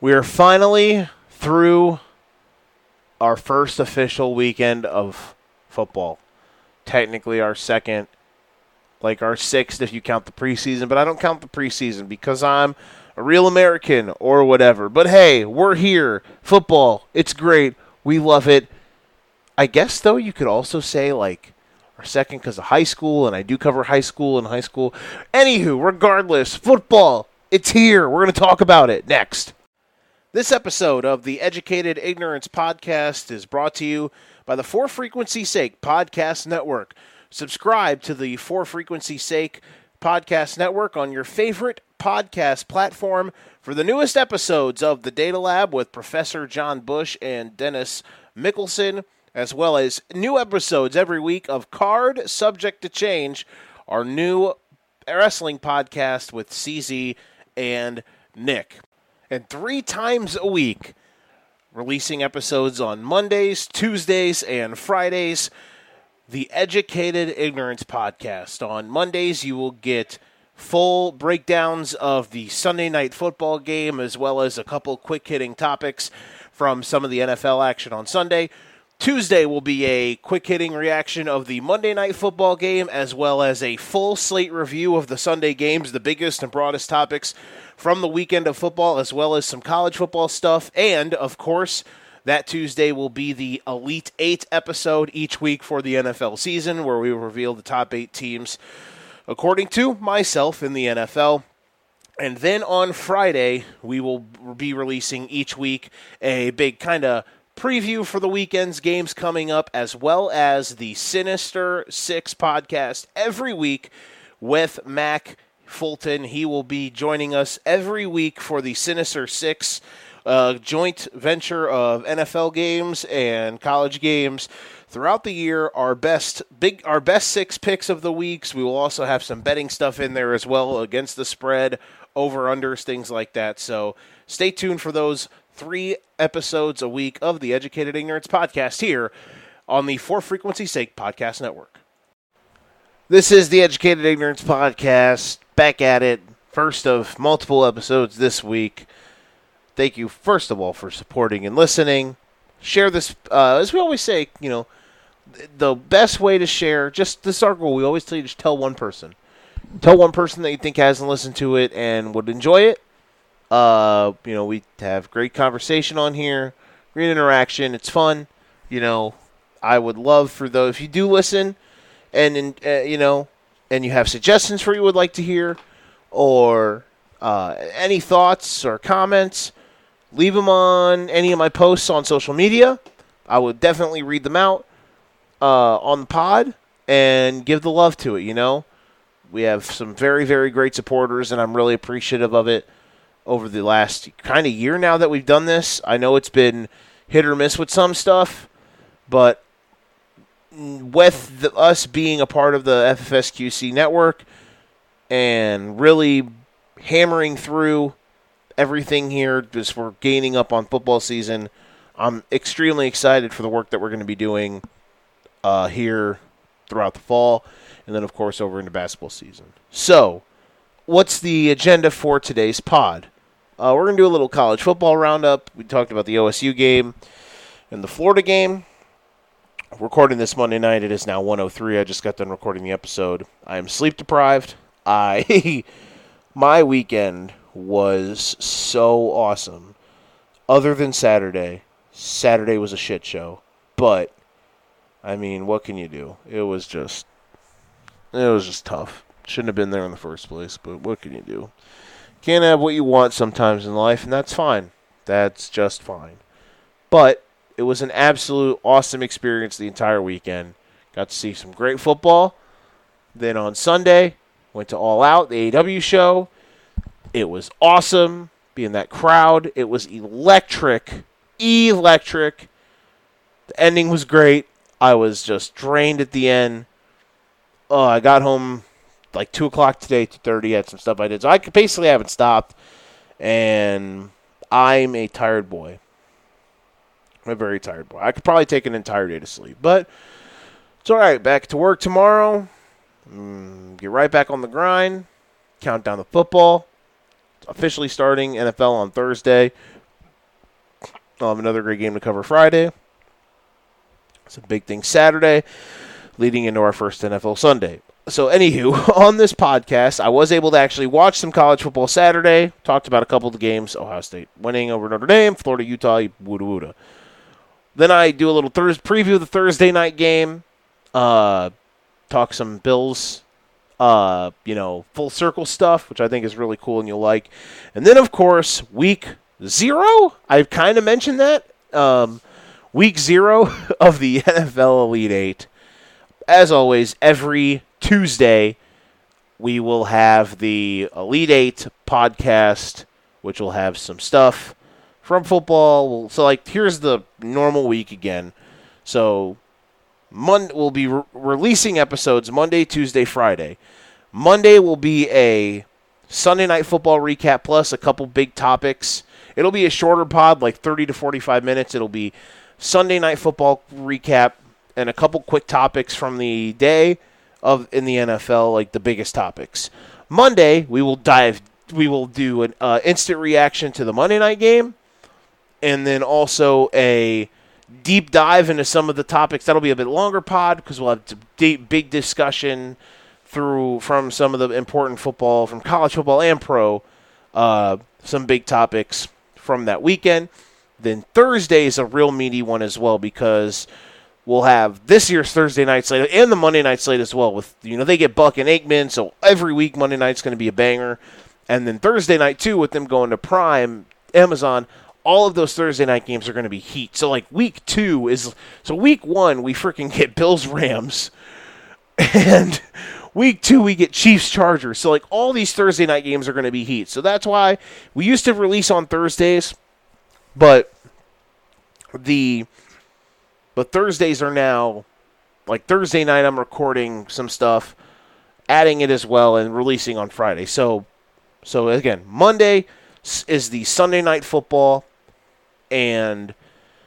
We are finally through our first official weekend of football. Technically our second, like our sixth if you count the preseason, but I don't count the preseason because I'm a real American or whatever. But hey, we're here. Football, it's great. We love it. I guess, though, you could also say, like, our second because of high school, and I do cover high school and high school. Anywho, regardless, football, it's here. We're going to talk about it next. This episode of the Educated Ignorance Podcast is brought to you by the For Frequency's Sake Podcast Network. Subscribe to the For Frequency's Sake Podcast Network on your favorite podcast platform for the newest episodes of The Data Lab with Professor John Bush and Dennis Mickelson, as well as new episodes every week of Card Subject to Change, our new wrestling podcast with CZ and Nick. And 3 times a week, releasing episodes on Mondays, Tuesdays, and Fridays, the Educated Ignorance Podcast. On Mondays, you will get full breakdowns of the Sunday Night Football game, as well as a couple quick-hitting topics from some of the NFL action on Sunday. Tuesday will be a quick-hitting reaction of the Monday Night Football game, as well as a full slate review of the Sunday games, the biggest and broadest topics from the weekend of football, as well as some college football stuff. And, of course, that Tuesday will be the Elite 8 episode each week for the NFL season, where we will reveal the top 8 teams, according to myself, in the NFL. And then on Friday, we will be releasing each week a big kind of preview for the weekend's games coming up, as well as the Sinister Six podcast every week with Mac Fulton. He will be joining us every week for the Sinister Six joint venture of NFL games and college games throughout the year. Our best 6 picks of the weeks. We will also have some betting stuff in there as well, against the spread, over-unders, things like that. So stay tuned for those 3 episodes a week of the Educated Ignorance Podcast here on the For Frequency's Sake Podcast Network. This is the Educated Ignorance Podcast, back at it, first of multiple episodes this week. Thank you, first of all, for supporting and listening. Share this, as we always say, the best way to share, just this article, we always tell you, just tell one person. Tell one person that you think hasn't listened to it and would enjoy it. We have great conversation on here, great interaction. It's fun. I would love for those, if you do listen and you have suggestions for what you would like to hear, or any thoughts or comments, leave them on any of my posts on social media. I would definitely read them out on the pod and give the love to it. We have some very, very great supporters, and I'm really appreciative of it over the last kind of year now that we've done this. I know it's been hit or miss with some stuff, but with us being a part of the FFSQC network and really hammering through everything here, just we're gaining up on football season, I'm extremely excited for the work that we're going to be doing here throughout the fall, and then, of course, over into basketball season. So, what's the agenda for today's pod? We're going to do a little college football roundup. We talked about the OSU game and the Florida game. Recording this Monday night. It is now 1:03. I just got done recording the episode. I am sleep deprived. My weekend was so awesome. Other than Saturday. Saturday was a shit show. But, what can you do? It was just tough. Shouldn't have been there in the first place, but what can you do? Can't have what you want sometimes in life, and that's fine. That's just fine. But it was an absolute awesome experience the entire weekend. Got to see some great football. Then on Sunday, went to All Out, the AEW show. It was awesome. Being that crowd, it was electric. Electric. The ending was great. I was just drained at the end. I got home like 2 o'clock today, 2:30, had some stuff I did. So I basically haven't stopped, and I'm a tired boy. I'm a very tired boy. I could probably take an entire day to sleep, but it's all right. Back to work tomorrow. Get right back on the grind. Count down the football. It's officially starting NFL on Thursday. I'll have another great game to cover Friday. It's a big thing Saturday, leading into our first NFL Sunday. So, anywho, on this podcast, I was able to actually watch some college football Saturday. Talked about a couple of the games. Ohio State winning over Notre Dame, Florida, Utah, woota woota. Then I do a little preview of the Thursday night game. Talk some Bills, full circle stuff, which I think is really cool and you'll like. And then, of course, week 0. I've kind of mentioned that. Week 0 of the NFL Elite 8. As always, every Tuesday, we will have the Elite 8 podcast, which will have some stuff from football. So, here's the normal week again. So, we'll be releasing episodes Monday, Tuesday, Friday. Monday will be a Sunday Night Football recap plus a couple big topics. It'll be a shorter pod, 30 to 45 minutes. It'll be Sunday Night Football recap and a couple quick topics from the day in the NFL, the biggest topics. Monday, we will do an instant reaction to the Monday night game, and then also a deep dive into some of the topics. That'll be a bit longer pod because we'll have big discussion from some of the important football, from college football and pro, some big topics from that weekend. Then Thursday is a real meaty one as well because we'll have this year's Thursday night slate and the Monday night slate as well. With they get Buck and Aikman, so every week Monday night's going to be a banger. And then Thursday night too, with them going to Prime, Amazon, all of those Thursday night games are going to be heat. So week 1 we freaking get Bills Rams, and week 2 we get Chiefs Chargers. So all these Thursday night games are going to be heat. So that's why we used to release on Thursdays, but Thursdays are now, Thursday night I'm recording some stuff, adding it as well, and releasing on Friday. So again, Monday is the Sunday Night Football, and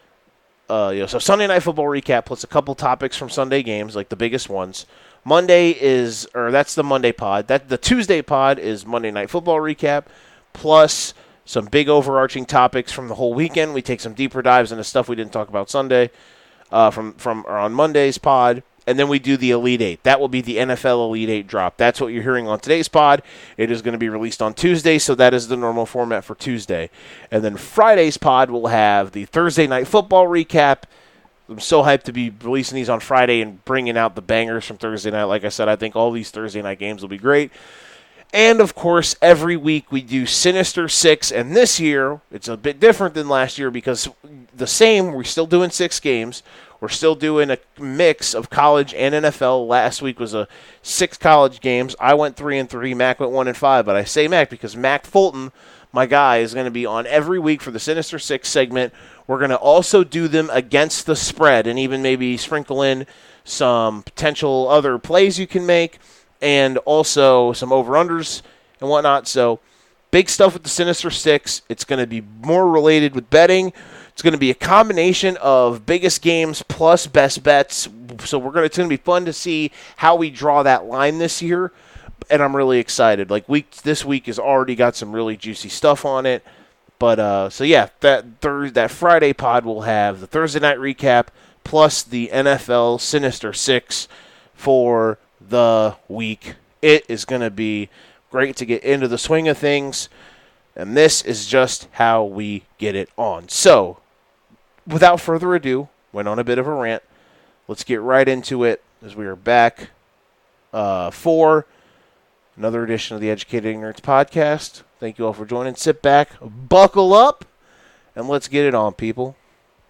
so Sunday Night Football recap plus a couple topics from Sunday games, the biggest ones. Monday that's the Monday pod. The Tuesday pod is Monday Night Football recap, plus some big overarching topics from the whole weekend. We take some deeper dives into stuff we didn't talk about Sunday. From on Monday's pod, and then we do the Elite 8. That will be the NFL Elite 8 drop. That's what you're hearing on today's pod. It is going to be released on Tuesday, so that is the normal format for Tuesday. And then Friday's pod will have the Thursday Night Football recap. I'm so hyped to be releasing these on Friday and bringing out the bangers from Thursday night. Like I said, I think all these Thursday night games will be great. And, of course, every week we do Sinister 6, and this year it's a bit different than last year because we're still doing 6 games. We're still doing a mix of college and NFL. Last week was 6 college games. I went 3-3. Mac went 1-5, but I say Mac because Mac Fulton, my guy, is going to be on every week for the Sinister 6 segment. We're going to also do them against the spread and even maybe sprinkle in some potential other plays you can make, and also some over-unders and whatnot. So big stuff with the Sinister 6. It's going to be more related with betting. It's going to be a combination of biggest games plus best bets. So it's going to be fun to see how we draw that line this year. And I'm really excited. This week has already got some really juicy stuff on it. But so yeah, that Friday pod will have the Thursday night recap plus the NFL Sinister 6 for the week. It is going to be great to get into the swing of things, and this is just how we get it on. So, without further ado, went on a bit of a rant. Let's get right into it as we are back for another edition of the Educated Ignorance Podcast. Thank you all for joining. Sit back, buckle up, and let's get it on, people.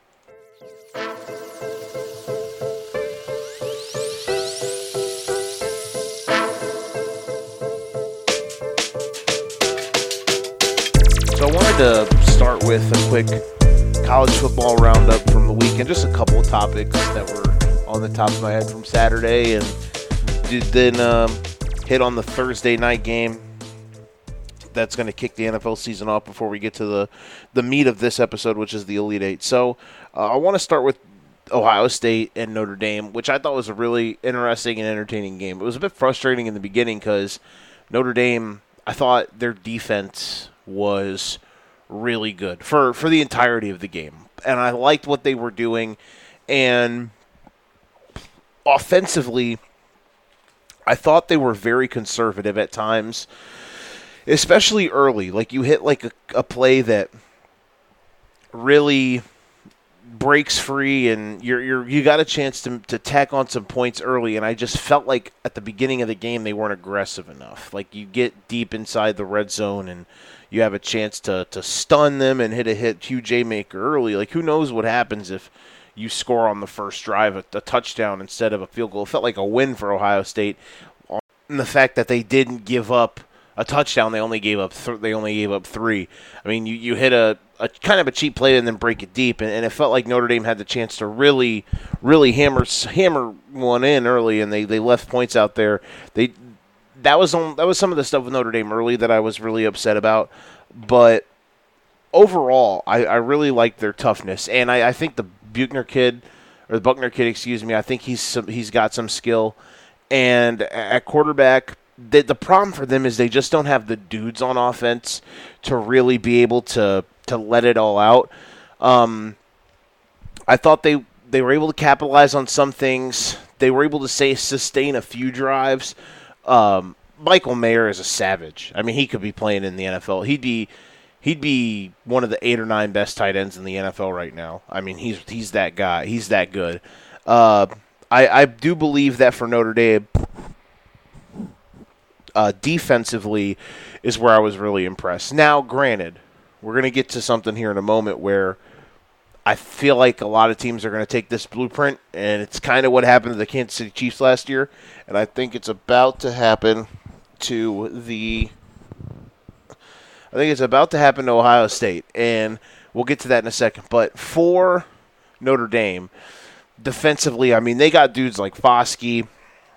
So I wanted to start with a quick college football roundup from the weekend. Just a couple of topics that were on the top of my head from Saturday, and then hit on the Thursday night game that's going to kick the NFL season off before we get to the meat of this episode, which is the Elite 8. So I want to start with Ohio State and Notre Dame, which I thought was a really interesting and entertaining game. It was a bit frustrating in the beginning because Notre Dame, I thought their defense was really good for the entirety of the game. I liked what they were doing. And offensively, I thought they were very conservative at times, especially early. Like you hit like a play that really breaks free, and you got a chance to tack on some points early. And I just felt like at the beginning of the game they weren't aggressive enough. Like you get deep inside the red zone and you have a chance to stun them and hit huge haymaker early. Like who knows what happens if you score on the first drive a touchdown instead of a field goal. It felt like a win for Ohio State. And the fact that they didn't give up a touchdown, they only gave up 3. I mean, you hit a kind of a cheap play and then break it deep, and it felt like Notre Dame had the chance to really hammer one in early, and they left points out there. That was some of the stuff with Notre Dame early that I was really upset about, but overall, I really liked their toughness, and I think the Buchner kid, I think he's got some skill. And at quarterback, the problem for them is they just don't have the dudes on offense to really be able to let it all out. I thought they were able to capitalize on some things. They were able to sustain a few drives. Michael Mayer is a savage. I mean, he could be playing in the NFL. He'd be one of the 8 or 9 best tight ends in the NFL right now. I mean, he's that guy. He's that good. I do believe that for Notre Dame, defensively is where I was really impressed. Now, granted, we're going to get to something here in a moment where I feel like a lot of teams are going to take this blueprint, and it's kind of what happened to the Kansas City Chiefs last year, and I think it's about to happen to Ohio State, and we'll get to that in a second. But for Notre Dame, defensively, I mean, they got dudes like Foskey,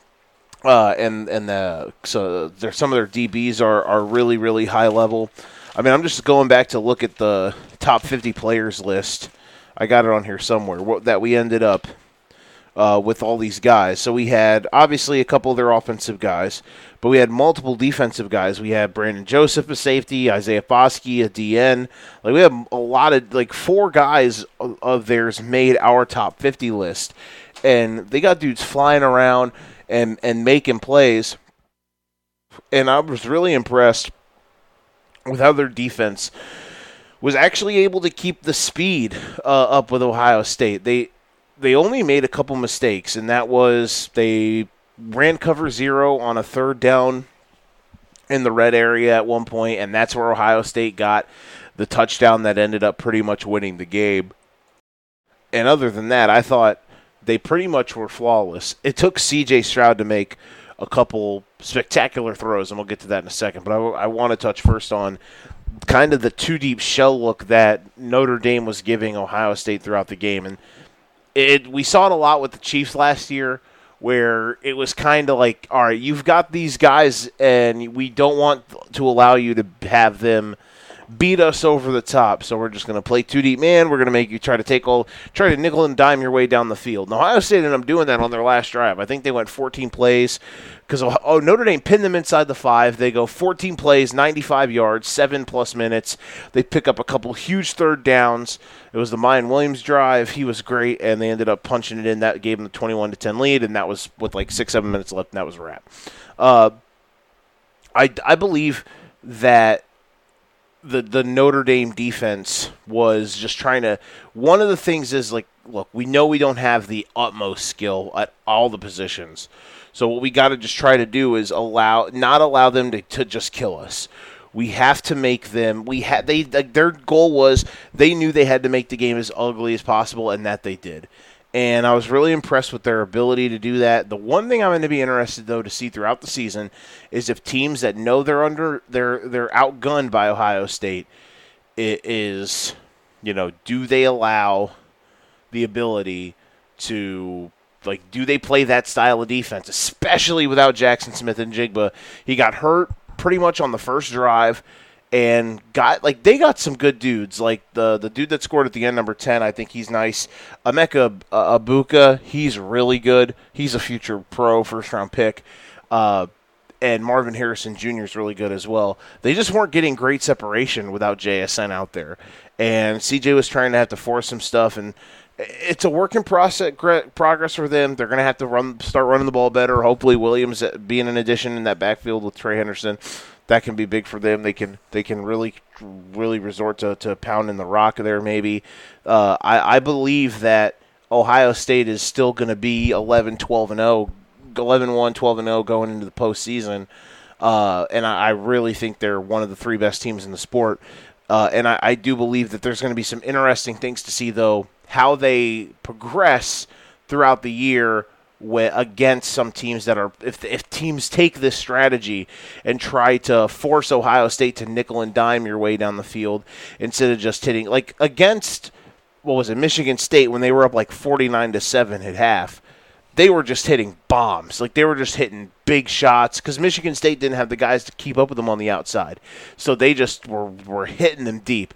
so some of their DBs are really, really high level. I mean, I'm just going back to look at the top 50 players list. I got it on here somewhere that we ended up with all these guys. So we had obviously a couple of their offensive guys, but we had multiple defensive guys. We had Brandon Joseph, a safety, Isaiah Foskey, a DN. Like we have a lot of 4 guys of theirs made our top 50 list, and they got dudes flying around and making plays. And I was really impressed with how their defense was actually able to keep the speed up with Ohio State. They only made a couple mistakes, and that was they ran cover 0 on a 3rd down in the red area at one point, and that's where Ohio State got the touchdown that ended up pretty much winning the game. And other than that, I thought they pretty much were flawless. It took C.J. Stroud to make a couple spectacular throws, and we'll get to that in a second. But I want to touch first on kind of the 2-deep shell look that Notre Dame was giving Ohio State throughout the game. And we saw it a lot with the Chiefs last year, where it was kind of like, all right, you've got these guys, and we don't want to allow you to have them beat us over the top, so we're just going to play 2-deep man. We're going to make you try to nickel and dime your way down the field. Now, Ohio State ended up doing that on their last drive. I think they went 14 plays because Notre Dame pinned them inside the 5. They go 14 plays, 95 yards, 7+ minutes. They pick up a couple huge 3rd downs. It was the Mayan Williams drive. He was great, and they ended up punching it in. That gave them the 21-10 lead, and that was with 6-7 minutes left, and that was a wrap. I believe that the Notre Dame defense was just trying to – one of the things is, look, we know we don't have the utmost skill at all the positions. So what we got to just try to do is not allow them to just kill us. We have to make them – their goal was they knew they had to make the game as ugly as possible, and that they did. And I was really impressed with their ability to do that. The one thing I'm going to be interested, though, to see throughout the season is if teams that know they're outgunned by Ohio State is, do they allow the ability to, do they play that style of defense, especially without Jackson Smith-Njigba? He got hurt pretty much on the first drive. And they got some good dudes, like the dude that scored at the end, number 10. I think he's nice. Emeka Abuka, he's really good. He's a future pro, first-round pick. And Marvin Harrison Jr. is really good as well. They just weren't getting great separation without JSN out there. And CJ was trying to have to force some stuff, and it's a work in progress for them. They're going to have to start running the ball better. Hopefully Williams being an addition in that backfield with Trey Henderson, that can be big for them. They can really resort to pounding the rock there maybe. I believe that Ohio State is still going to be 11-1, 12-0 going into the postseason. And I really think they're one of the three best teams in the sport. And I do believe that there's going to be some interesting things to see, though, how they progress throughout the year against some teams that are, if teams take this strategy and try to force Ohio State to nickel and dime your way down the field instead of just hitting, like against, Michigan State when they were up like 49-7 at half. They were just hitting bombs. Like, they were just hitting big shots because Michigan State didn't have the guys to keep up with them on the outside. So they just were hitting them deep.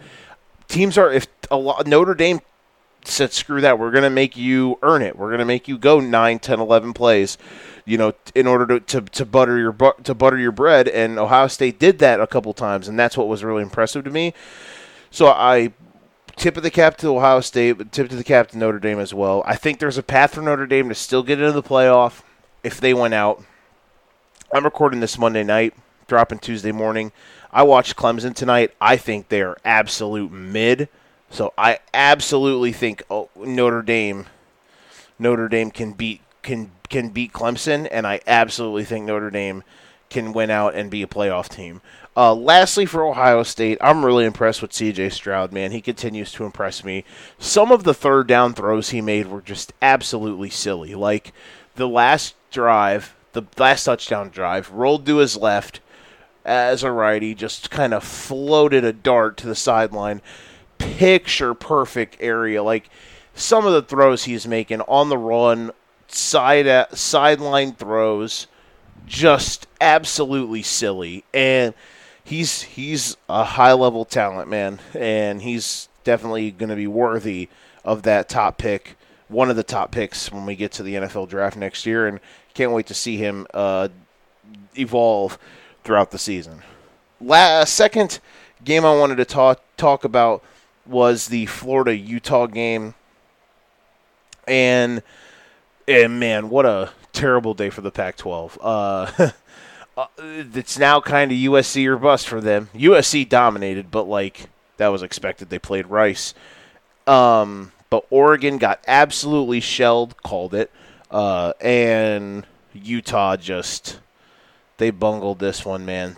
Notre Dame said, screw that, we're going to make you earn it. We're going to make you go 9, 10, 11 plays, in order to butter your bread. And Ohio State did that a couple times, and that's what was really impressive to me. So I tip of the cap to Ohio State, but tip of the cap to Notre Dame as well. I think there's a path for Notre Dame to still get into the playoff if they went out. I'm recording this Monday night, dropping Tuesday morning. I watched Clemson tonight. I think they are absolute mid. So I absolutely think Notre Dame can beat Clemson, and I absolutely think Notre Dame can win out and be a playoff team. Lastly, for Ohio State, I'm really impressed with C.J. Stroud, man. He continues to impress me. Some of the third down throws he made were just absolutely silly. Like the last touchdown drive, rolled to his left as a righty, just kind of floated a dart to the sideline. Picture perfect area. Like some of the throws he's making on the run, sideline throws, just absolutely silly. And he's a high-level talent, man, and he's definitely going to be worthy of that top pick, one of the top picks when we get to the NFL draft next year, and can't wait to see him evolve throughout the season. Second game I wanted to talk about was the Florida-Utah game, and man, what a terrible day for the Pac-12. It's now kind of USC or bust for them. USC dominated, but that was expected. They played Rice. But Oregon got absolutely shelled, called it. And Utah they bungled this one, man.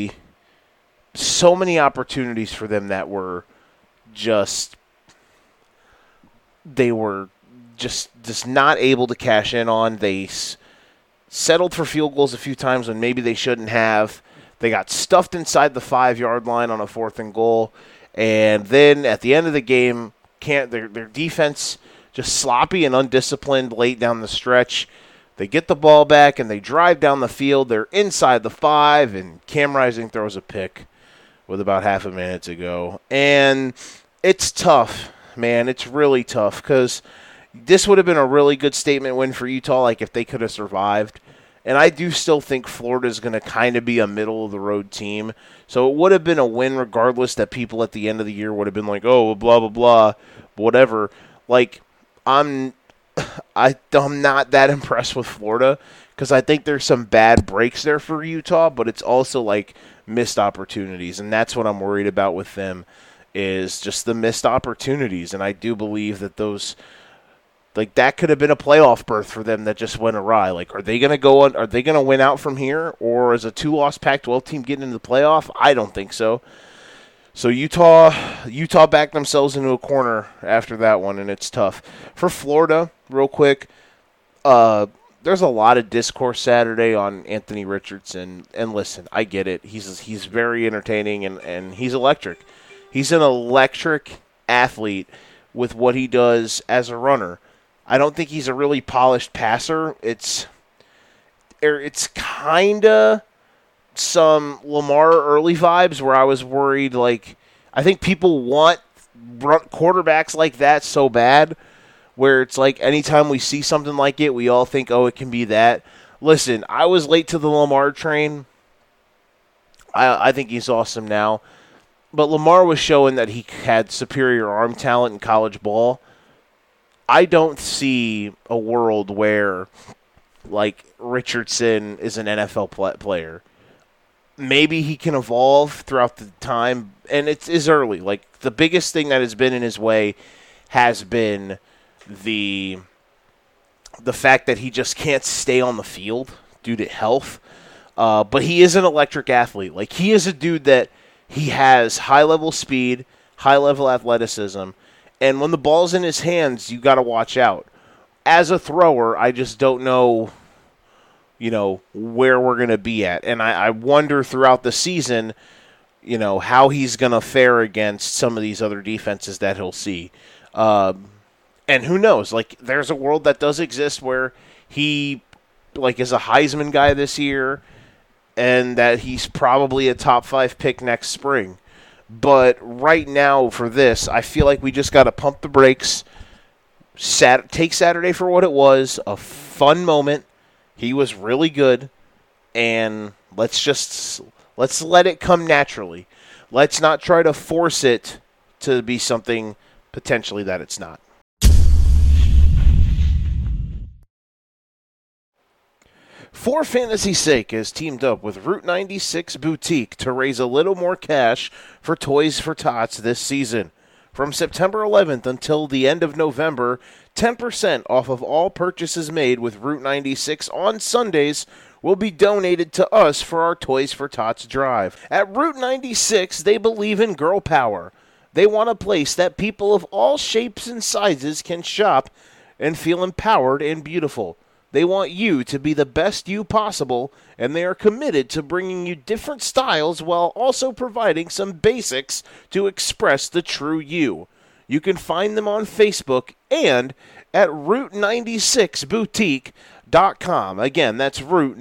So many opportunities for them that were they were just not able to cash in on. They settled for field goals a few times when maybe they shouldn't have. They got stuffed inside the 5-yard line on a 4th and goal. And then at the end of the game, their defense just sloppy and undisciplined late down the stretch. They get the ball back and they drive down the field. They're inside the 5, and Cam Rising throws a pick with about half a minute to go. And it's tough, man. It's really tough because this would have been a really good statement win for Utah, if they could have survived. And I do still think Florida is going to kind of be a middle-of-the-road team. So it would have been a win regardless that people at the end of the year would have been like, oh, blah, blah, blah, whatever. I'm not that impressed with Florida because I think there's some bad breaks there for Utah, but it's also missed opportunities. And that's what I'm worried about with them is just the missed opportunities. And I do believe that those – that could have been a playoff berth for them that just went awry. Are they going to go on? Are they going to win out from here? Or is a 2-loss Pac-12 team getting into the playoff? I don't think so. So Utah backed themselves into a corner after that one, and it's tough. For Florida, real quick, there's a lot of discourse Saturday on Anthony Richardson. And listen, I get it. He's very entertaining, and he's electric. He's an electric athlete with what he does as a runner. I don't think he's a really polished passer. It's kind of some Lamar early vibes where I was worried. I think people want quarterbacks like that so bad where it's anytime we see something like it, we all think, oh, it can be that. Listen, I was late to the Lamar train. I think he's awesome now. But Lamar was showing that he had superior arm talent in college ball. I don't see a world where, like, Richardson is an NFL player. Maybe he can evolve throughout the time, and it is early. Like, the biggest thing that has been in his way has been the fact that he just can't stay on the field due to health. But he is an electric athlete. Like, he is a dude that he has high-level speed, high-level athleticism, and when the ball's in his hands, you got to watch out. As a thrower, I just don't know, where we're going to be at. And I wonder throughout the season, how he's going to fare against some of these other defenses that he'll see. And who knows? Like, there's a world that does exist where he, is a Heisman guy this year, and that he's probably a top 5 pick next spring. But right now for this, I feel like we just got to pump the brakes, take Saturday for what it was, a fun moment. He was really good, and let's let it come naturally. Let's not try to force it to be something potentially that it's not. For Fantasy's Sake has teamed up with Route 96 Boutique to raise a little more cash for Toys for Tots this season. From September 11th until the end of November, 10% off of all purchases made with Route 96 on Sundays will be donated to us for our Toys for Tots drive. At Route 96, they believe in girl power. They want a place that people of all shapes and sizes can shop and feel empowered and beautiful. They want you to be the best you possible, and they are committed to bringing you different styles while also providing some basics to express the true you. You can find them on Facebook and at Route96Boutique.com. Again, that's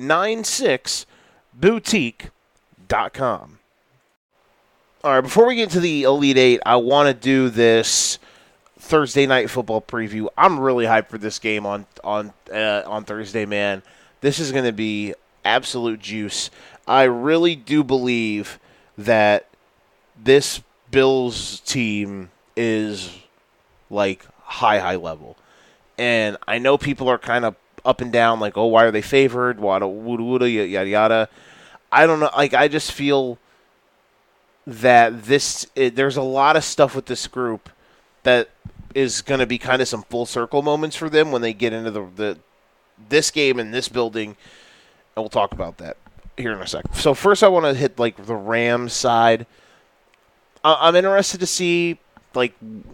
Route96Boutique.com. All right, before we get to the Elite Eight, I want to do this Thursday night football preview. I'm really hyped for this game on Thursday, man. This is going to be absolute juice. I really do believe that this Bills team is like high level. And I know people are kind of up and down, like, oh, why are they favored? Wada, yada, yada. I don't know. Like, I just feel that there's a lot of stuff with this group that is going to be kind of some full circle moments for them when they get into this game in this building, and we'll talk about that here in a second. So first I want to hit, like, the Rams side. I'm interested to see, like,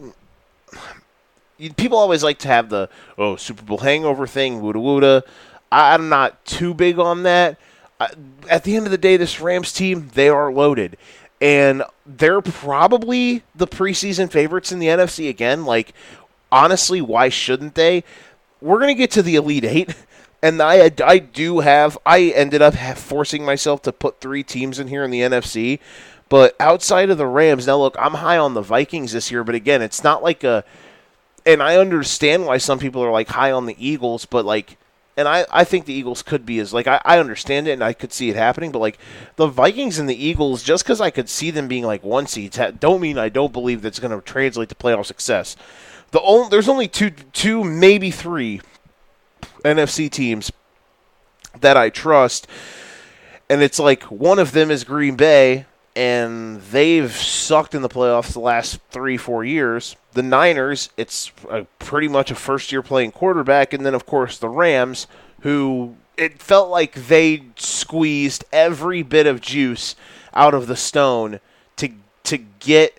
people always like to have the, Super Bowl hangover thing, woota. I'm not too big on that. At the end of the day, this Rams team, they are loaded. And they're probably the preseason favorites in the NFC again. Like, honestly, why shouldn't they? We're going to get to the Elite Eight, and I ended up forcing myself to put 3 teams in here in the NFC. But outside of the Rams, now look, I'm high on the Vikings this year, but again, it's not like and I understand why some people are like high on the Eagles, but like, and I think the Eagles could be as, like, I understand it and I could see it happening, but, like, the Vikings and the Eagles, just because I could see them being, like, 1 seeds, don't mean I don't believe that's going to translate to playoff success. There's only two, maybe 3 NFC teams that I trust, and it's like one of them is Green Bay, and they've sucked in the playoffs the last 3-4 years. The Niners, it's pretty much a first-year playing quarterback, and then, of course, the Rams, who it felt like they squeezed every bit of juice out of the stone to get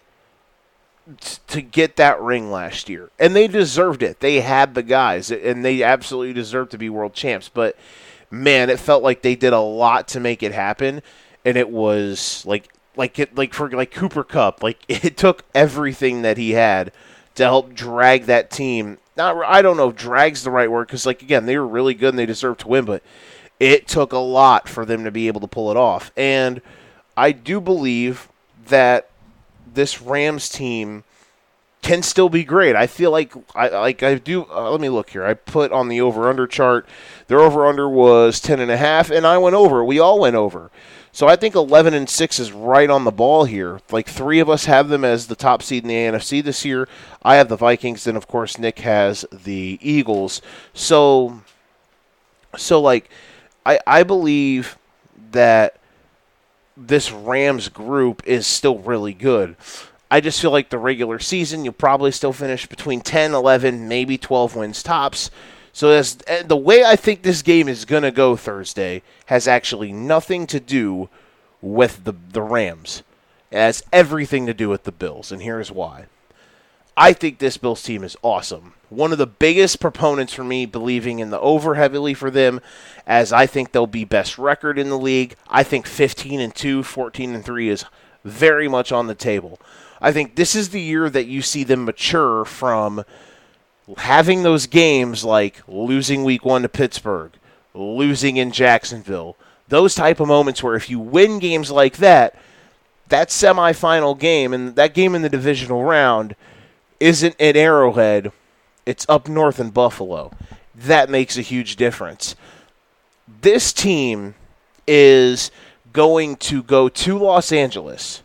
that ring last year. And they deserved it. They had the guys, and they absolutely deserved to be world champs. But, man, it felt like they did a lot to make it happen, and it was like for Cooper Kupp, like, it took everything that he had to help drag that team. I don't know if drag's the right word, because, like, again, they were really good and they deserved to win, but it took a lot for them to be able to pull it off. And I do believe that this Rams team can still be great. I feel like I do. Let me look here. I put on the over-under chart. Their over-under was 10.5, and I went over. We all went over. So I think 11-6 is right on the ball here. Like 3 of us have them as the top seed in the NFC this year. I have the Vikings, and of course Nick has the Eagles. So like I believe that this Rams group is still really good. I just feel like the regular season, you'll probably still finish between 10, 11, maybe 12 wins tops. So the way I think this game is going to go Thursday has actually nothing to do with the Rams. It has everything to do with the Bills, and here's why. I think this Bills team is awesome. One of the biggest proponents for me believing in the over heavily for them, as I think they'll be best record in the league. I think 15-2, 14-3 is very much on the table. I think this is the year that you see them mature from having those games like losing week 1 to Pittsburgh, losing in Jacksonville, those type of moments where if you win games like that semifinal game and that game in the divisional round isn't at Arrowhead, it's up north in Buffalo. That makes a huge difference. This team is going to go to Los Angeles.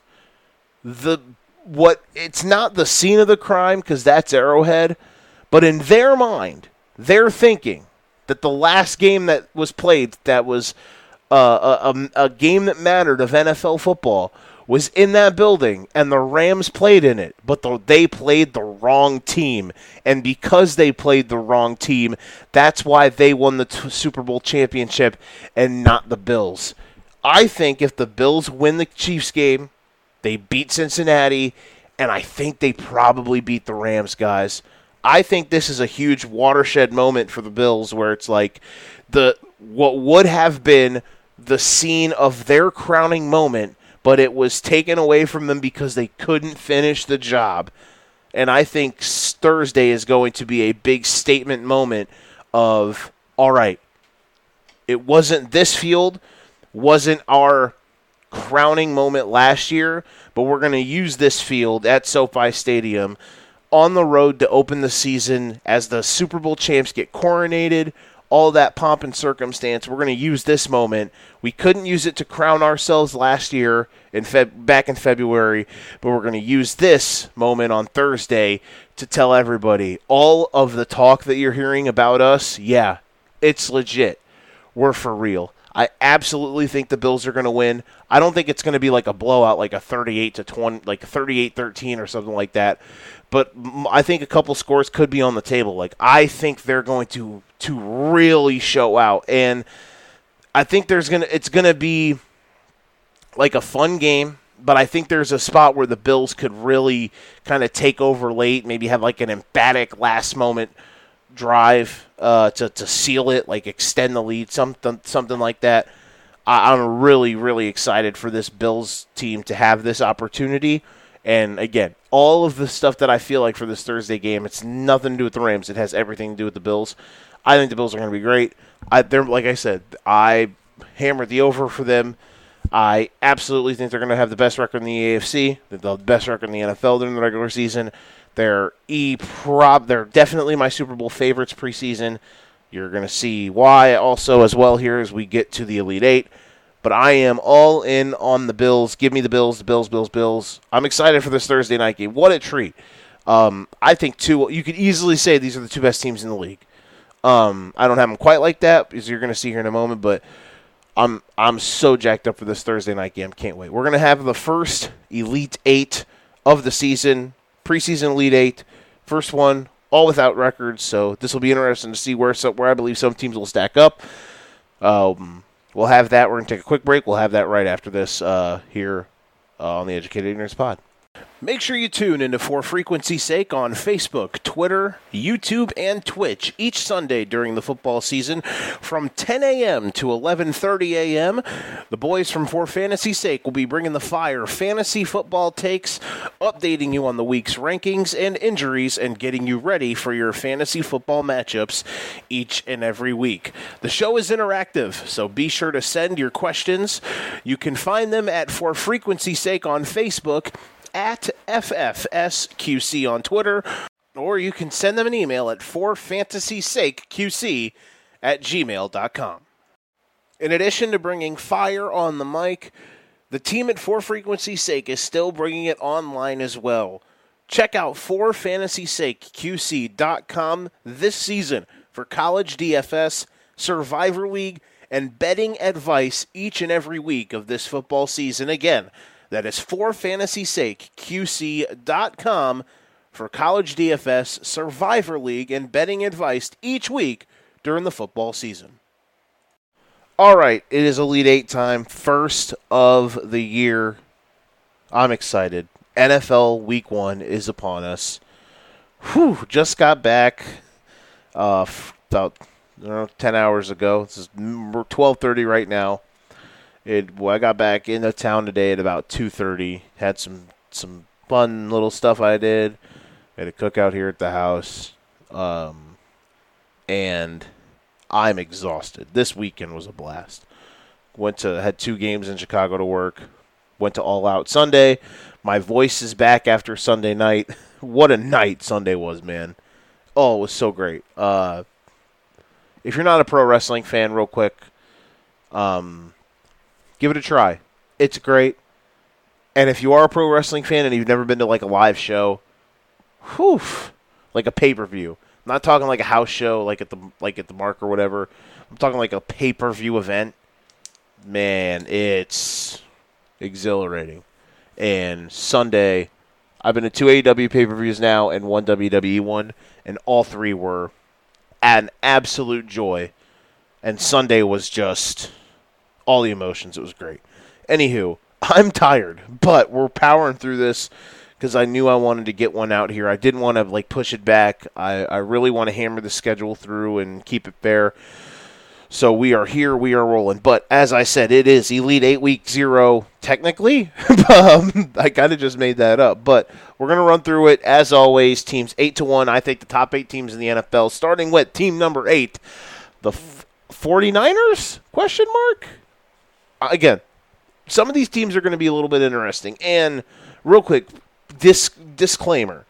It's not the scene of the crime because that's Arrowhead, but in their mind, they're thinking that the last game that was played, that was a game that mattered of NFL football, was in that building, and the Rams played in it, but they played the wrong team. And because they played the wrong team, that's why they won the Super Bowl championship and not the Bills. I think if the Bills win the Chiefs game, they beat Cincinnati, and I think they probably beat the Rams, guys. I think this is a huge watershed moment for the Bills where it's like what would have been the scene of their crowning moment, but it was taken away from them because they couldn't finish the job. And I think Thursday is going to be a big statement moment of, all right, it wasn't this field, wasn't our crowning moment last year, but we're going to use this field at SoFi Stadium on the road to open the season as the Super Bowl champs get coronated, all that pomp and circumstance. We're going to use this moment. We couldn't use it to crown ourselves last year back in February, but we're going to use this moment on Thursday to tell everybody all of the talk that you're hearing about us, yeah, it's legit. We're for real. I absolutely think the Bills are going to win. I don't think it's going to be like a blowout, like a 38-20, like a 38-13 or something like that. But I think a couple scores could be on the table. Like I think they're going to really show out, and I think it's going to be like a fun game. But I think there's a spot where the Bills could really kind of take over late, maybe have like an emphatic last moment drive to seal it, like extend the lead, something like that. I'm really, really excited for this Bills team to have this opportunity. And again, all of the stuff that I feel like for this Thursday game, it's nothing to do with the Rams. It has everything to do with the Bills. I think the Bills are going to be great. They're like I said, I hammered the over for them. I absolutely think they're going to have the best record in the AFC, the best record in the NFL during the regular season. They're definitely my Super Bowl favorites preseason. You're going to see why also as well here as we get to the Elite Eight. But I am all in on the Bills. Give me the Bills, the Bills, Bills, Bills. I'm excited for this Thursday night game. What a treat. I think, you could easily say these are the 2 best teams in the league. I don't have them quite like that, as you're going to see here in a moment, but I'm so jacked up for this Thursday night game. Can't wait. We're going to have the first Elite Eight of the season, preseason Elite Eight. First one, all without records, so this will be interesting to see where I believe some teams will stack up. We'll have that. We're going to take a quick break. We'll have that right after this here on the Educated Ignorance Pod. Make sure you tune into For Frequency's Sake on Facebook, Twitter, YouTube, and Twitch each Sunday during the football season from 10 a.m. to 11:30 a.m. The boys from For Fantasy's Sake will be bringing the fire fantasy football takes, updating you on the week's rankings and injuries, and getting you ready for your fantasy football matchups each and every week. The show is interactive, so be sure to send your questions. You can find them at For Frequency's Sake on Facebook, at FFSQC on Twitter, or you can send them an email at forfantasysakeqc@gmail.com. In addition to bringing fire on the mic, the team at 4Frequency's is still bringing it online as well. Check out 4FantasySakeQC.com this season for college DFS, Survivor League, and betting advice each and every week of this football season. Again, that is 4FantasySakeQC.com for college DFS, Survivor League, and betting advice each week during the football season. All right, it is Elite Eight time, first of the year. I'm excited. NFL Week 1 is upon us. Just got back about 10 hours ago. This is 12:30 right now. I got back into town today at about 2:30. Had some fun little stuff I did. Had a cookout here at the house. And I'm exhausted. This weekend was a blast. Had 2 games in Chicago to work. Went to All Out Sunday. My voice is back after Sunday night. What a night Sunday was, man. Oh, it was so great. If you're not a pro wrestling fan, real quick, give it a try. It's great. And if you are a pro wrestling fan and you've never been to like a live show, like a pay-per-view. I'm not talking like a house show, like at the Mark or whatever. I'm talking like a pay-per-view event. Man, it's exhilarating. And Sunday, I've been to 2 AEW pay-per-views now and 1 WWE one, and all 3 were an absolute joy. And Sunday was just all the emotions. It was great. Anywho, I'm tired, but we're powering through this because I knew I wanted to get one out here. I didn't want to push it back. I really want to hammer the schedule through and keep it fair. So we are here. We are rolling. But as I said, it is Elite 8 Week 0 technically. I kind of just made that up. But we're going to run through it. As always, teams 8-1. I think the top 8 teams in the NFL, starting with team number 8, the 49ers? Question mark? Again, some of these teams are going to be a little bit interesting. And real quick, disclaimer.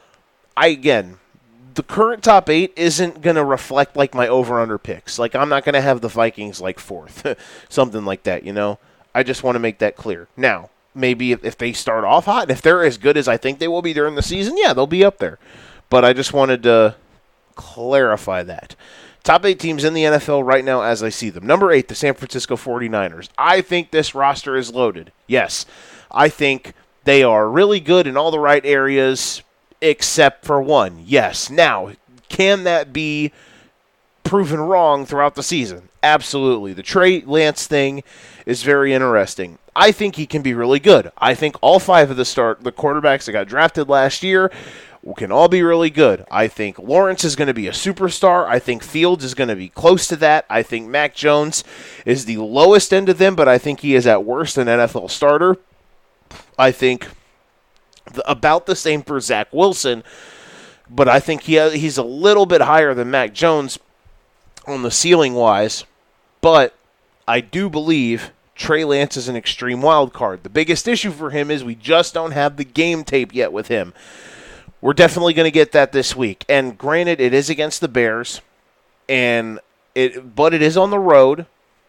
The current top 8 isn't going to reflect like my over-under picks. Like, I'm not going to have the Vikings like 4th. Something like that, I just want to make that clear. Now, maybe if they start off hot, and if they're as good as I think they will be during the season, yeah, they'll be up there. But I just wanted to clarify that. Top 8 teams in the NFL right now as I see them. Number 8, the San Francisco 49ers. I think this roster is loaded. Yes, I think they are really good in all the right areas except for one. Yes. Now, can that be proven wrong throughout the season? Absolutely. The Trey Lance thing is very interesting. I think he can be really good. I think all 5 of the quarterbacks that got drafted last year can all be really good. I think Lawrence is going to be a superstar. I think Fields is going to be close to that. I think Mac Jones is the lowest end of them, but I think he is at worst an NFL starter. I think about the same for Zach Wilson, but I think he's a little bit higher than Mac Jones on the ceiling-wise. But I do believe Trey Lance is an extreme wild card. The biggest issue for him is we just don't have the game tape yet with him. We're definitely going to get that this week. And granted, it is against the Bears, but it is on the road.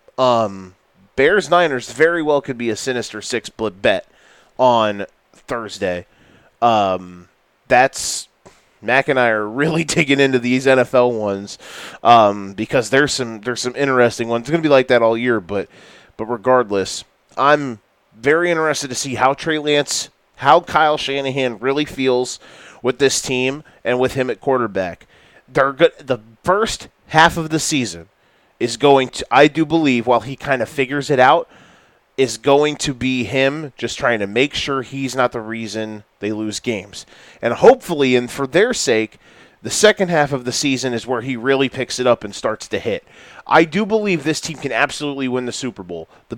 Bears-Niners very well could be a sinister 6-split bet on Thursday. That's Mac and I are really digging into these NFL ones because there's some interesting ones. It's going to be like that all year, but regardless, I'm very interested to see how Kyle Shanahan really feels with this team and with him at quarterback. They're good. The first half of the season is going to, I do believe, while he kind of figures it out, is going to be him just trying to make sure he's not the reason they lose games. And hopefully, and for their sake, the second half of the season is where he really picks it up and starts to hit. I do believe this team can absolutely win the Super Bowl. The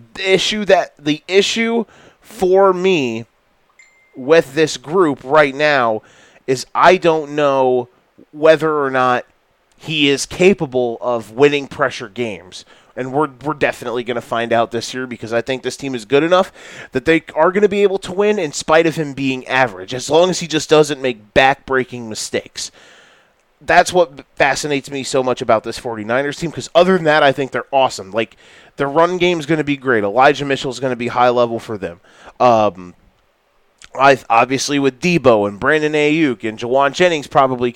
issue for me with this group right now is I don't know whether or not he is capable of winning pressure games. And we're definitely going to find out this year because I think this team is good enough that they are going to be able to win in spite of him being average, as long as he just doesn't make back-breaking mistakes. that's what fascinates me so much about this 49ers team, because other than that, I think they're awesome. Like, the run game is going to be great. Elijah Mitchell is going to be high level for them. Obviously with Debo and Brandon Ayuk and Jawan Jennings probably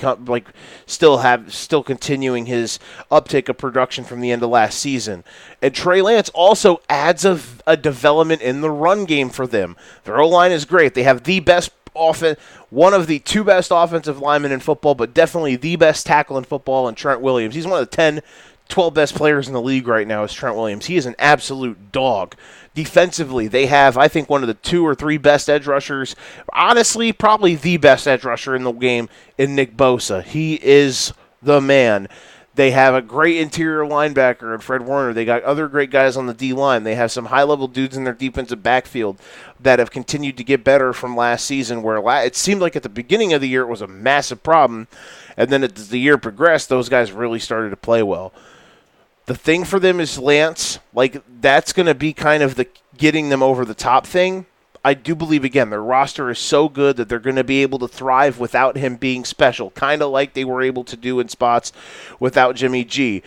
still continuing his uptick of production from the end of last season. And Trey Lance also adds a development in the run game for them. Their O-line is great. They have the best one of the two best offensive linemen in football, but definitely the best tackle in football, and Trent Williams. He's one of the 12 best players in the league right now is Trent Williams. He is an absolute dog. Defensively, they have, I think, one of the 2 or 3 best edge rushers. Honestly, probably the best edge rusher in the game in Nick Bosa. He is the man. They have a great interior linebacker in Fred Warner. They got other great guys on the D-line. They have some high-level dudes in their defensive backfield that have continued to get better from last season, where it seemed like at the beginning of the year it was a massive problem, and then as the year progressed, those guys really started to play well. The thing for them is Lance. Like, that's going to be kind of the getting them over the top thing. I do believe, again, their roster is so good that they're going to be able to thrive without him being special, kind of like they were able to do in spots without Jimmy G,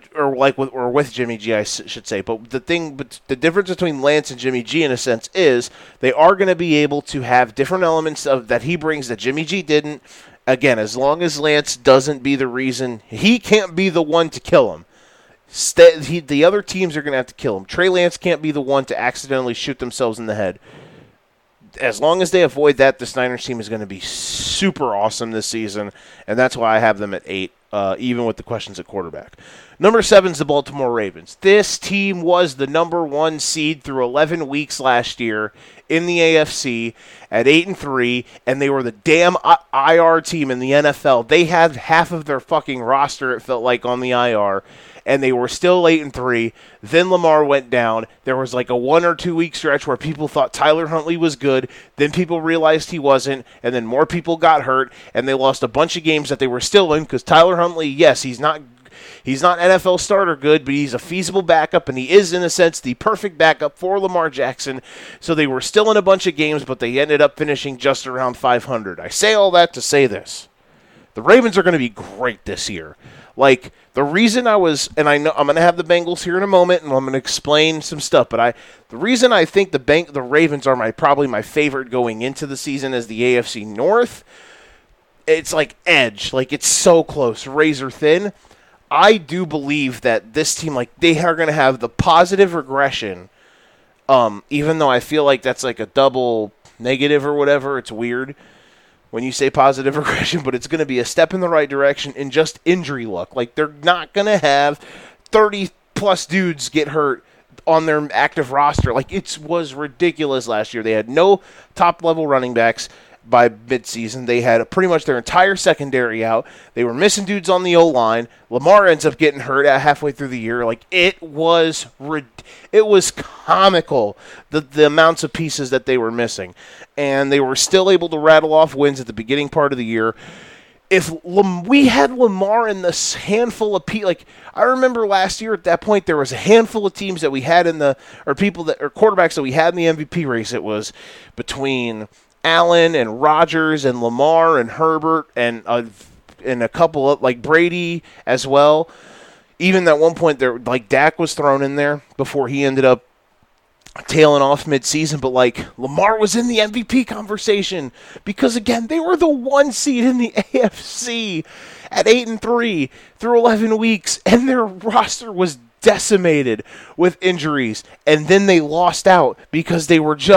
with Jimmy G, I should say. But the difference between Lance and Jimmy G, in a sense, is they are going to be able to have different elements that he brings that Jimmy G didn't. Again, as long as Lance doesn't be the reason, he can't be the one to kill him. The other teams are going to have to kill him. Trey Lance can't be the one to accidentally shoot themselves in the head. As long as they avoid that, this Niners team is going to be super awesome this season, and that's why I have them at 8, even with the questions at quarterback. Number 7 is the Baltimore Ravens. This team was the number 1 seed through 11 weeks last year in the AFC at 8-3, and they were the damn IR team in the NFL. They had half of their fucking roster, it felt like, on the IR, and they were still 8-3. Then Lamar went down. There was like a 1 or 2 week stretch where people thought Tyler Huntley was good. Then people realized he wasn't, and then more people got hurt, and they lost a bunch of games that they were still in because Tyler Huntley, yes, he's not NFL starter good, but he's a feasible backup, and he is, in a sense, the perfect backup for Lamar Jackson. So they were still in a bunch of games, but they ended up finishing just around 500. I say all that to say this. The Ravens are going to be great this year. Like, the reason and I know I'm going to have the Bengals here in a moment, and I'm going to explain some stuff, but the reason I think the Ravens are probably my favorite going into the season as the AFC North, it's like edge. Like, it's so close, razor thin. I do believe that this team, like, they are going to have the positive regression, even though I feel like that's like a double negative or whatever. It's weird when you say positive regression, but it's going to be a step in the right direction in just injury luck. Like, they're not going to have 30-plus dudes get hurt on their active roster. Like, it was ridiculous last year. They had no top-level running backs by midseason. They had pretty much their entire secondary out. They were missing dudes on the O-line. Lamar ends up getting hurt halfway through the year. Like, it was comical, the amounts of pieces that they were missing. And they were still able to rattle off wins at the beginning part of the year. If we had Lamar in this handful of people, like, I remember last year at that point, there was a handful of teams that we had quarterbacks that we had in the MVP race. It was between Allen and Rodgers and Lamar and Herbert and a couple of, like, Brady as well. Even at one point, there, like, Dak was thrown in there before he ended up tailing off midseason, but, like, Lamar was in the MVP conversation because, again, they were the 1 seed in the AFC at 8-3 through 11 weeks, and their roster was decimated with injuries, and then they lost out because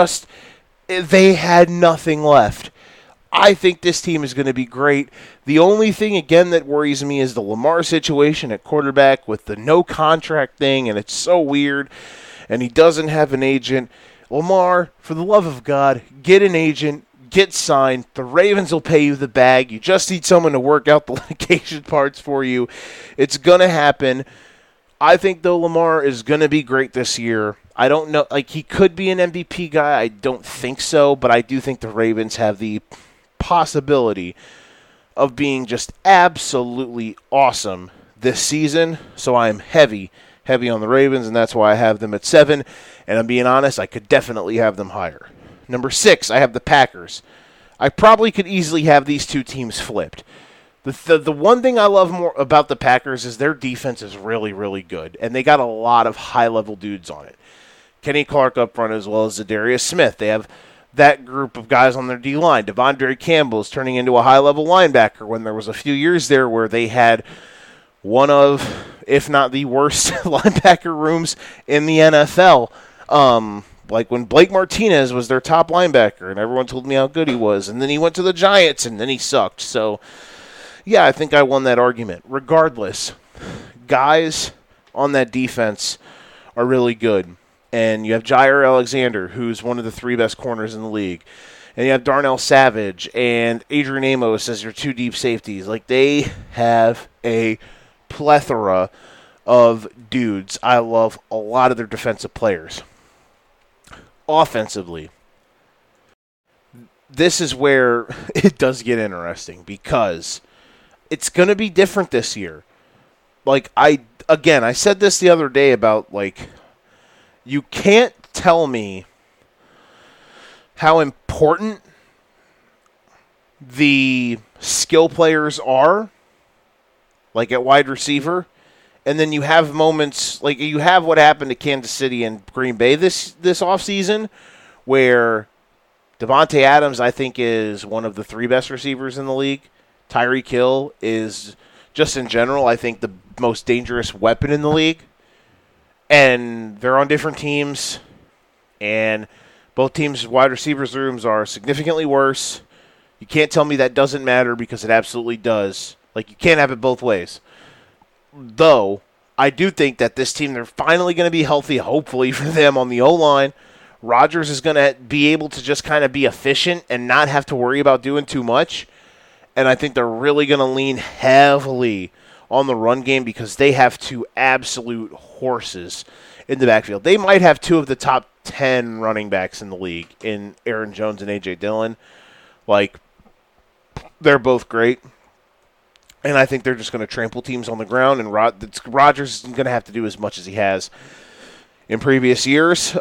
they had nothing left. I think this team is going to be great. The only thing, again, that worries me is the Lamar situation at quarterback with the no contract thing, and it's so weird, and he doesn't have an agent. Lamar, for the love of God, get an agent, get signed. The Ravens will pay you the bag. You just need someone to work out the litigation parts for you. It's going to happen. I think, though, Lamar is going to be great this year. I don't know. Like, he could be an MVP guy. I don't think so, but I do think the Ravens have the possibility of being just absolutely awesome this season. So I am heavy on the Ravens, and that's why I have them at 7. And I'm being honest, I could definitely have them higher. Number 6, I have the Packers. I probably could easily have these two teams flipped. The one thing I love more about the Packers is their defense is really, really good, and they got a lot of high-level dudes on it. Kenny Clark up front as well as Zadarius Smith. They have that group of guys on their D-line. Devondre Campbell is turning into a high-level linebacker when there was a few years there where they had one of, if not the worst, linebacker rooms in the NFL. Like when Blake Martinez was their top linebacker, and everyone told me how good he was, and then he went to the Giants, and then he sucked. So, yeah, I think I won that argument. Regardless, guys on that defense are really good. And you have Jair Alexander, who's one of the 3 best corners in the league. And you have Darnell Savage and Adrian Amos as your 2 deep safeties. Like, they have a plethora of dudes. I love a lot of their defensive players. Offensively, this is where it does get interesting because it's going to be different this year. Like, I said this the other day about, like, you can't tell me how important the skill players are, like at wide receiver, and then you have moments, like you have what happened to Kansas City and Green Bay this offseason, where Devontae Adams, I think, is one of the 3 best receivers in the league. Tyreek Hill is, just in general, I think the most dangerous weapon in the league. And they're on different teams, and both teams' wide receivers' rooms are significantly worse. You can't tell me that doesn't matter because it absolutely does. Like, you can't have it both ways. Though, I do think that this team, they're finally going to be healthy, hopefully, for them on the O-line. Rodgers is going to be able to just kind of be efficient and not have to worry about doing too much. And I think they're really going to lean heavily on the run game because they have 2 absolute horses in the backfield. They might have 2 of the top 10 running backs in the league in Aaron Jones and A.J. Dillon. Like, they're both great. And I think they're just going to trample teams on the ground, and Rodgers isn't going to have to do as much as he has in previous years.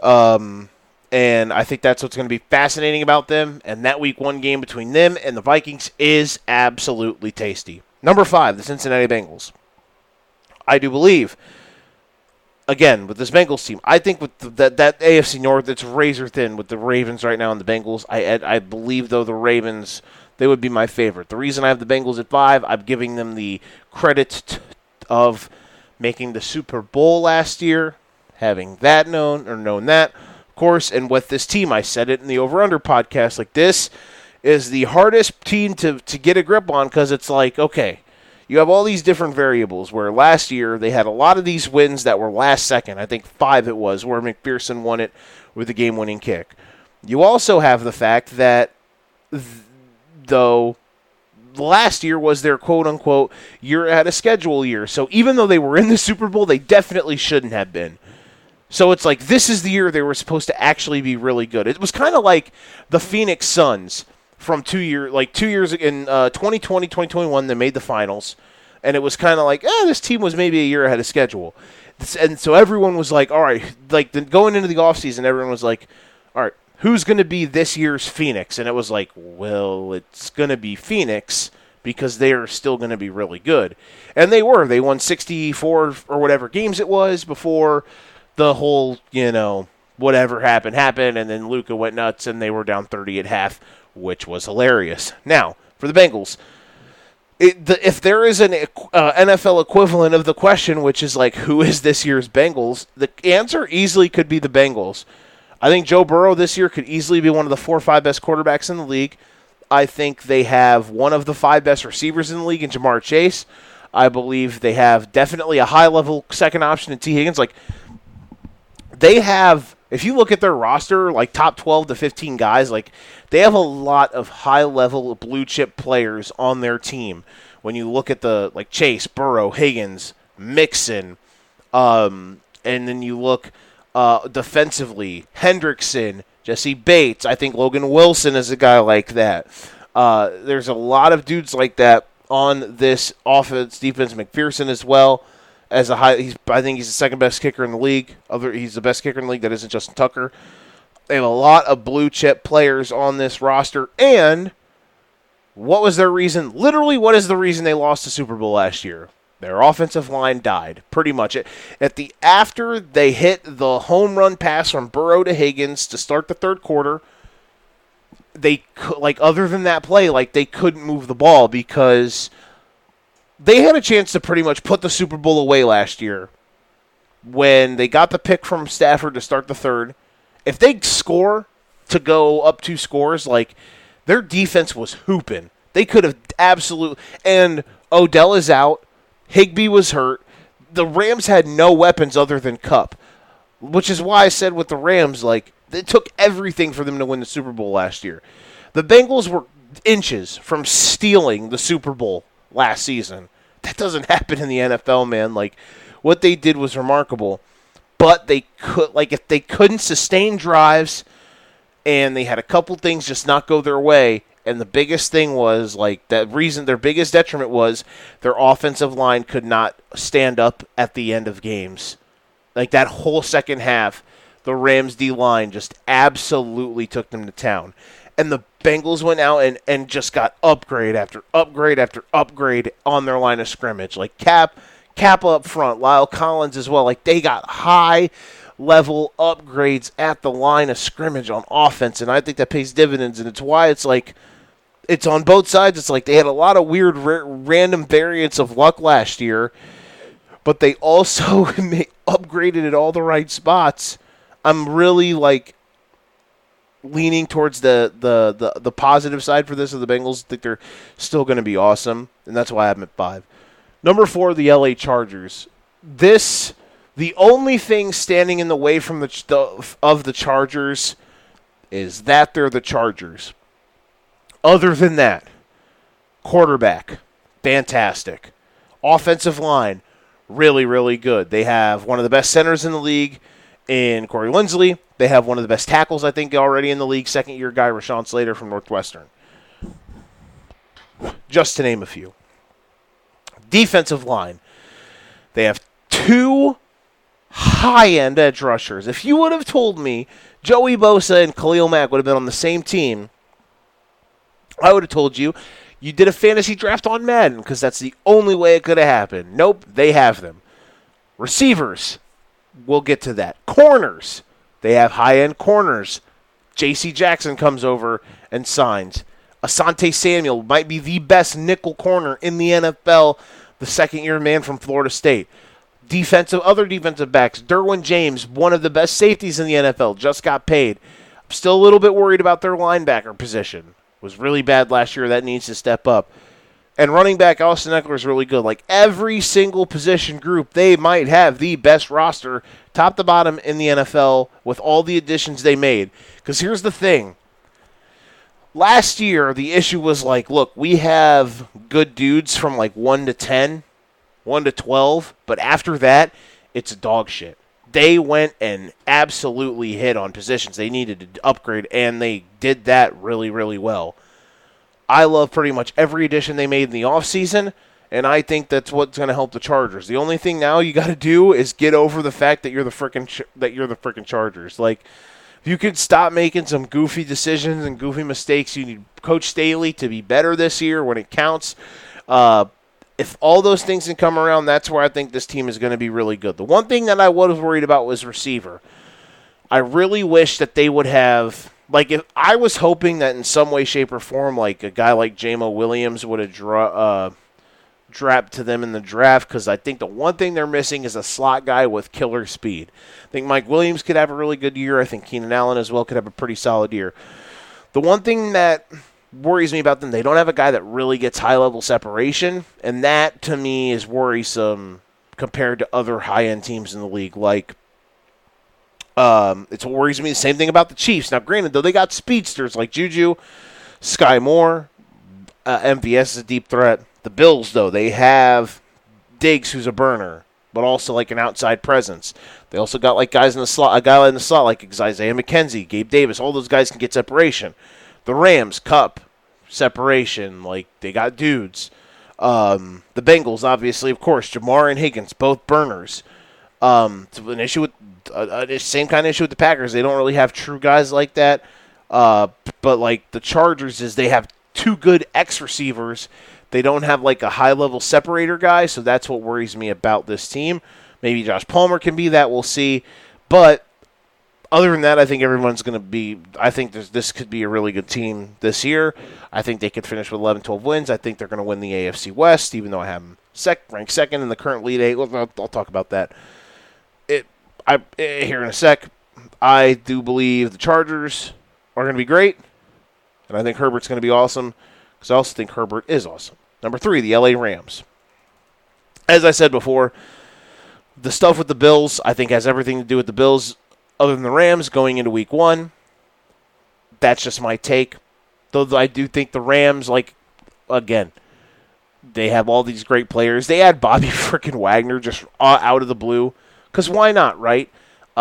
And I think that's what's going to be fascinating about them. And that Week 1 game between them and the Vikings is absolutely tasty. Number 5, the Cincinnati Bengals. I do believe, again, with this Bengals team, I think with that AFC North, it's razor thin with the Ravens right now and the Bengals. I believe, though, the Ravens, they would be my favorite. The reason I have the Bengals at 5, I'm giving them the credit of making the Super Bowl last year, having that known that, of course. And with this team, I said it in the Over Under podcast, like, this is the hardest team to get a grip on because it's like, okay, you have all these different variables where last year they had a lot of these wins that were last second. I think 5 it was, where McPherson won it with the game-winning kick. You also have the fact that, though, last year was their quote-unquote year ahead of schedule year. So even though they were in the Super Bowl, they definitely shouldn't have been. So it's like this is the year they were supposed to actually be really good. It was kind of like the Phoenix Suns from 2 years, like 2 years in 2020, 2021, they made the finals, and it was kind of like, this team was maybe a year ahead of schedule. And so everyone was like, all right, like going into the offseason, everyone was like, all right, who's going to be this year's Phoenix? And it was like, well, it's going to be Phoenix because they are still going to be really good. And they were. They won 64 or whatever games it was before the whole, whatever happened, and then Luka went nuts, and they were down 30 at half, which was hilarious. Now, for the Bengals, if there is an NFL equivalent of the question, which is like, who is this year's Bengals, the answer easily could be the Bengals. I think Joe Burrow this year could easily be one of the 4 or 5 best quarterbacks in the league. I think they have one of the 5 best receivers in the league in Jamar Chase. I believe they have definitely a high-level second option in T. Higgins. Like, they have, if you look at their roster, like top 12 to 15 guys, like they have a lot of high-level blue-chip players on their team. When you look at the, like Chase, Burrow, Higgins, Mixon, and then you look defensively, Hendrickson, Jesse Bates. I think Logan Wilson is a guy like that. There's a lot of dudes like that on this offense, defense. McPherson as well. I think he's the second best kicker in the league. He's the best kicker in the league that isn't Justin Tucker. They have a lot of blue chip players on this roster, and What was their reason? Literally, what is the reason they lost the Super Bowl last year? Their offensive line died, pretty much. After they hit the home run pass from Burrow to Higgins to start the third quarter, other than that play, they couldn't move the ball because they had a chance to pretty much put the Super Bowl away last year when they got the pick from Stafford to start the third. If they score to go up 2 scores, their defense was hooping. They could have absolutely. And Odell is out. Higbee was hurt. The Rams had no weapons other than Kupp, which is why I said with the Rams, it took everything for them to win the Super Bowl last year. The Bengals were inches from stealing the Super Bowl last season. That doesn't happen in the NFL, man. What they did was remarkable. But they could, if they couldn't sustain drives and they had a couple things just not go their way, and the biggest thing was, their biggest detriment was their offensive line could not stand up at the end of games. That whole second half, the Rams D-line just absolutely took them to town. And the Bengals went out and just got upgrade after upgrade after upgrade on their line of scrimmage. Cap up front, Lyle Collins as well. They got high-level upgrades at the line of scrimmage on offense, and I think that pays dividends, and it's why it's on both sides. It's they had a lot of weird random variants of luck last year, but they also upgraded at all the right spots. I'm really leaning towards the positive side for this of the Bengals. I think they're still going to be awesome, and that's why I'm at 5. Number 4, the LA Chargers. The only thing standing in the way from the Chargers is that they're the Chargers. Other than that, quarterback, fantastic. Offensive line, really, really good. They have one of the best centers in the league in Corey Linsley. They have one of the best tackles, I think, already in the league. Second-year guy, Rashawn Slater from Northwestern. Just to name a few. Defensive line. They have 2 high-end edge rushers. If you would have told me Joey Bosa and Khalil Mack would have been on the same team, I would have told you did a fantasy draft on Madden because that's the only way it could have happened. Nope, they have them. Receivers, we'll get to that. Corners, they have high-end corners. J.C. Jackson comes over and signs. Asante Samuel might be the best nickel corner in the NFL, the second-year man from Florida State. Other defensive backs, Derwin James, one of the best safeties in the NFL, just got paid. I'm still a little bit worried about their linebacker position. Was really bad last year. That needs to step up. And running back Austin Eckler is really good. Every single position group, they might have the best roster, top to bottom, in the NFL with all the additions they made. Because here's the thing. Last year, the issue was look, we have good dudes from 1 to 10, 1 to 12, but after that, it's dog shit. They went and absolutely hit on positions they needed to upgrade, and they did that really, really well. I love pretty much every addition they made in the offseason, and I think that's what's going to help the Chargers. The only thing now you got to do is get over the fact that you're the freaking Chargers. If you could stop making some goofy decisions and goofy mistakes, you need Coach Staley to be better this year when it counts. If all those things can come around, that's where I think this team is going to be really good. The one thing that I was worried about was receiver. I really wish that they would have, if I was hoping that in some way, shape, or form, a guy like Jamo Williams would have dropped to them in the draft, because I think the one thing they're missing is a slot guy with killer speed. I think Mike Williams could have a really good year. I think Keenan Allen as well could have a pretty solid year. The one thing that worries me about them, they don't have a guy that really gets high-level separation, and that, to me, is worrisome compared to other high-end teams in the league. It's what worries me. The same thing about the Chiefs. Now, granted, though, they got speedsters like Juju, Sky Moore, MVS is a deep threat. The Bills, though, they have Diggs, who's a burner, but also an outside presence. They also got guys in the slot, a guy in the slot like Isaiah McKenzie, Gabe Davis. All those guys can get separation. The Rams, Kupp, separation. They got dudes. The Bengals, obviously, of course, Jamar and Higgins, both burners. It's an issue with same kind of issue with the Packers. They don't really have true guys like that. But the Chargers is they have two good X receivers. They don't have like a high-level separator guy, so that's what worries me about this team. Maybe Josh Palmer can be that. We'll see. But other than that, I think everyone's going to be – I think this could be a really good team this year. I think they could finish with 11, 12 wins. I think they're going to win the AFC West, even though I have them ranked second in the current Elite Eight. I'll talk about that here in a sec. I do believe the Chargers are going to be great, and I think Herbert's going to be awesome because I also think Herbert is awesome. Number 3, the LA Rams. As I said before, the stuff with the Bills, I think, has everything to do with the Bills other than the Rams going into week 1. That's just my take. Though I do think the Rams, again, they have all these great players. They had Bobby freaking Wagner just out of the blue. Because why not, right?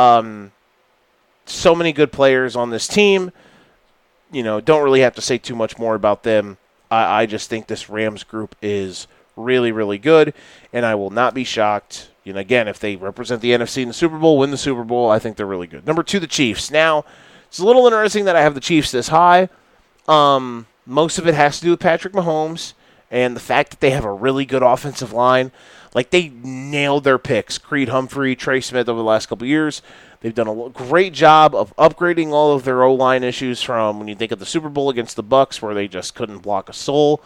So many good players on this team. Don't really have to say too much more about them. I just think this Rams group is really, really good. And I will not be shocked. Again, if they represent the NFC in the Super Bowl, win the Super Bowl, I think they're really good. Number 2, the Chiefs. Now, it's a little interesting that I have the Chiefs this high. Most of it has to do with Patrick Mahomes and the fact that they have a really good offensive line. They nailed their picks. Creed Humphrey, Trey Smith over the last couple of years. They've done a great job of upgrading all of their O-line issues from when you think of the Super Bowl against the Bucs where they just couldn't block a soul.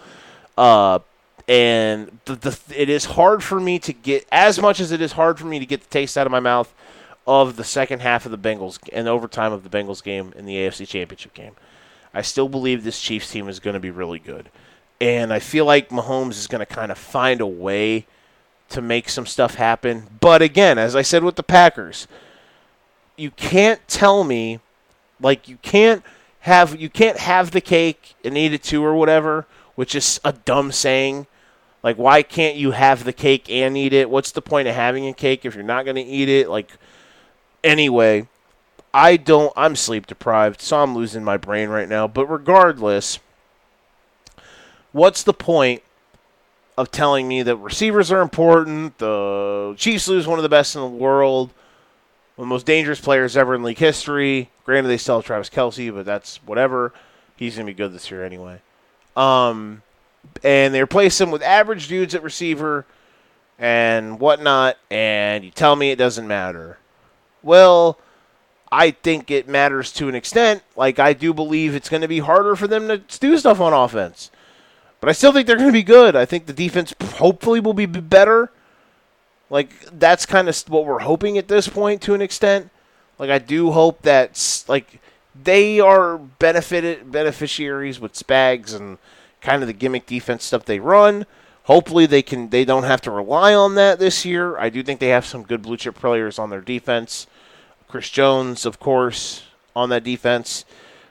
And it is hard for me to get, as much as it is hard for me to get the taste out of my mouth of the second half of the Bengals and overtime of the Bengals game in the AFC Championship game. I still believe this Chiefs team is going to be really good. And I feel like Mahomes is going to kind of find a way to make some stuff happen. But again, as I said with the Packers, you can't tell me, you can't have the cake and eat it too or whatever, which is a dumb saying. Why can't you have the cake and eat it? What's the point of having a cake if you're not going to eat it? Anyway, I'm sleep deprived, so I'm losing my brain right now. But regardless, what's the point of telling me that receivers are important, the Chiefs lose one of the best in the world, one of the most dangerous players ever in league history? Granted, they still have Travis Kelce, but that's whatever. He's going to be good this year anyway. And they replace him with average dudes at receiver and whatnot, and you tell me it doesn't matter. Well, I think it matters to an extent. I do believe it's going to be harder for them to do stuff on offense. But I still think they're going to be good. I think the defense hopefully will be better. That's kind of what we're hoping at this point to an extent. I do hope that, they are beneficiaries with Spags and kind of the gimmick defense stuff they run. Hopefully they don't have to rely on that this year. I do think they have some good blue chip players on their defense. Chris Jones, of course, on that defense.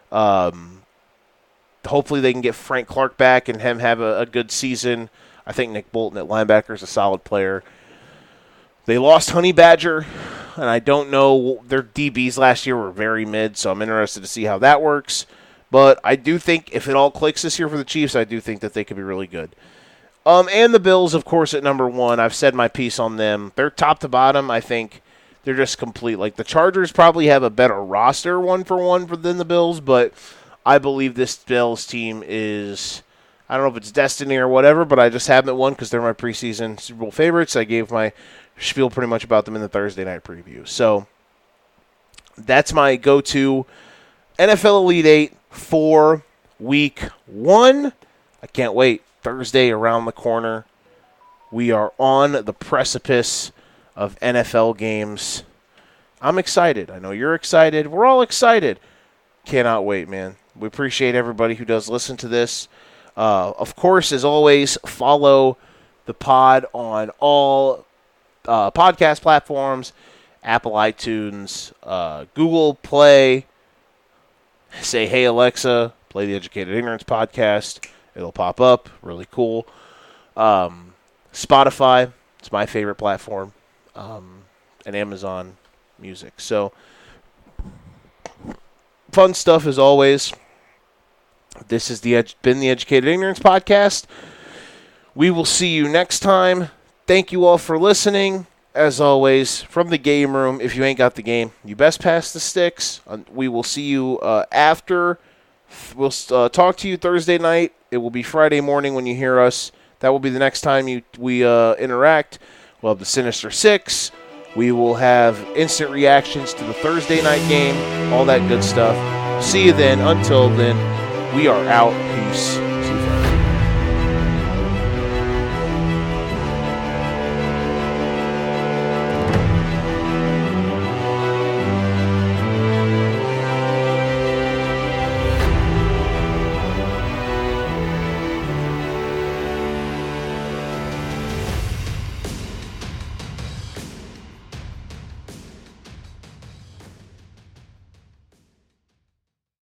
Hopefully they can get Frank Clark back and him have a good season. I think Nick Bolton at linebacker is a solid player. They lost Honey Badger, and I don't know. Their DBs last year were very mid, so I'm interested to see how that works. But I do think if it all clicks this year for the Chiefs, I do think that they could be really good. And the Bills, of course, at number 1. I've said my piece on them. They're top to bottom. I think they're just complete. The Chargers probably have a better roster one-for-one than the Bills, but I believe this Bills team is, I don't know if it's destiny or whatever, but I just have them at 1 because they're my preseason Super Bowl favorites. I gave my spiel pretty much about them in the Thursday night preview. So that's my go-to NFL Elite 8 for week 1. I can't wait. Thursday around the corner. We are on the precipice of NFL games. I'm excited. I know you're excited. We're all excited. Cannot wait, man. We appreciate everybody who does listen to this. Of course, as always, follow the pod on all podcast platforms, Apple iTunes, Google Play. Say, hey, Alexa, play the Educated Ignorance podcast. It'll pop up. Really cool. Spotify, it's my favorite platform, and Amazon Music. So, fun stuff as always. This has been the Educated Ignorance podcast. We will see you next time. Thank you all for listening. As always, from the game room, if you ain't got the game, you best pass the sticks. We will see you after. We'll talk to you Thursday night It will be Friday morning when you hear us. That will be the next time we interact. We'll have the Sinister Six. We will have instant reactions to the Thursday night game, all that good stuff. See you then. Until then, we are out. Peace.